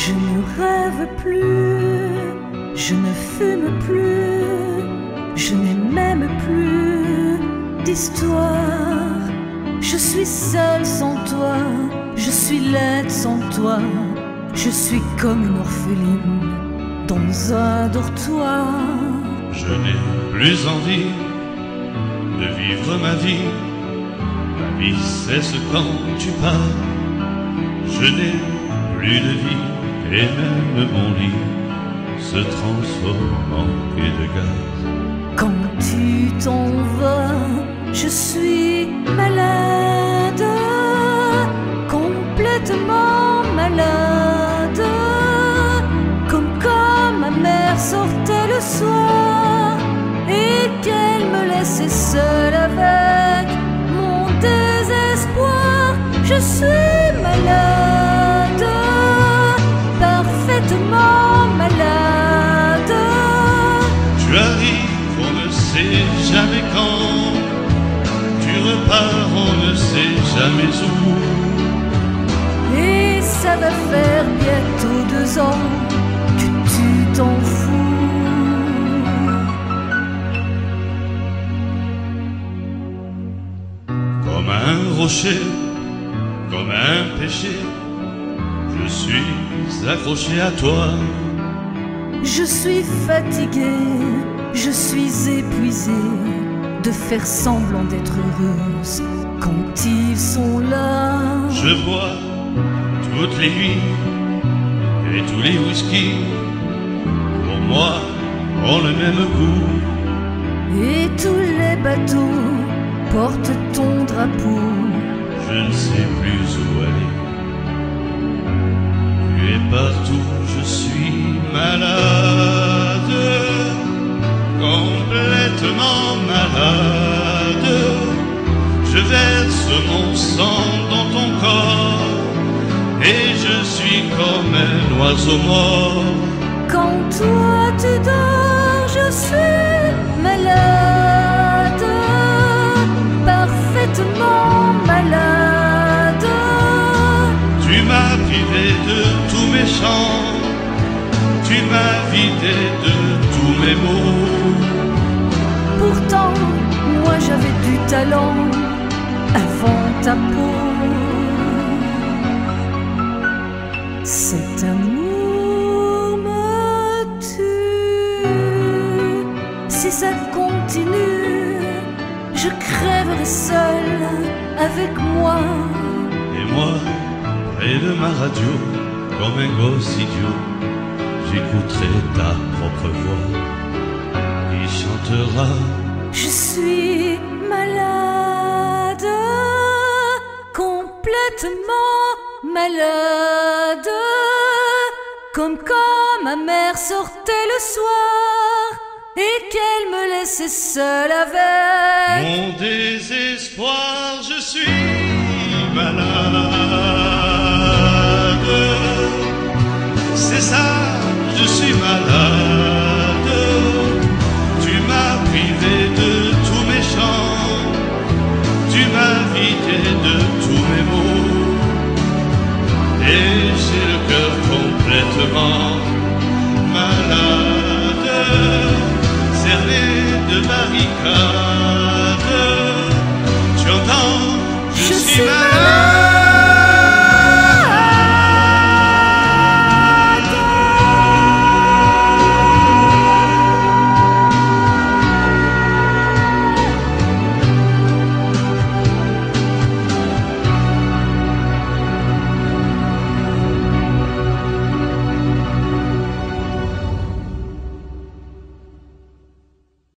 Je ne rêve plus, je ne fume plus, je n'ai même plus d'histoire. Je suis seule sans toi, je suis laide sans toi, je suis comme une orpheline dans un dortoir. Je n'ai plus envie de vivre ma vie. Ma vie cesse quand tu pars. Je n'ai plus de vie et même mon lit se transforme en quai de gaz. Quand tu t'en vas, je suis malade, complètement malade, comme quand ma mère sortait le soir et qu'elle me laissait seule avec mon désespoir. Je suis malade, parfaitement malade. Tu arrives, on ne sait jamais quand. Tu repars, on ne sait jamais où. Et ça va faire bientôt 2 ans que tu t'en fous. Comme un rocher, comme un péché, je suis accroché à toi. Je suis fatiguée, je suis épuisée de faire semblant d'être heureuse quand ils sont là. Je bois toutes les nuits et tous les whisky, pour moi, ont le même goût. Et tous les bateaux portent ton drapeau. Je ne sais plus où aller. Tu es partout, je suis malade, complètement malade. Je verse mon sang dans ton corps et je suis comme un oiseau mort. Quand toi tu dors, je suis malade, parfaitement malade. Tu m'as privé de tous mes chants, tu m'as vidé de tous mes mots. Pourtant, moi j'avais du talent avant ta peau. Cet amour me tue. Si ça continue, je crèverai seule avec moi. Et moi, près de ma radio, comme un gosse idiot, j'écouterai ta propre voix qui chantera. Je suis malade, complètement malade, comme quand ma mère sortait le soir et qu'elle me laissait seule avec Mon désespoir, je suis malade. C'est ça, je suis malade. Tu m'as privé de tous mes chants, tu m'as vidé de tous mes mots. Et j'ai le cœur complètement malade, cerné de barricades.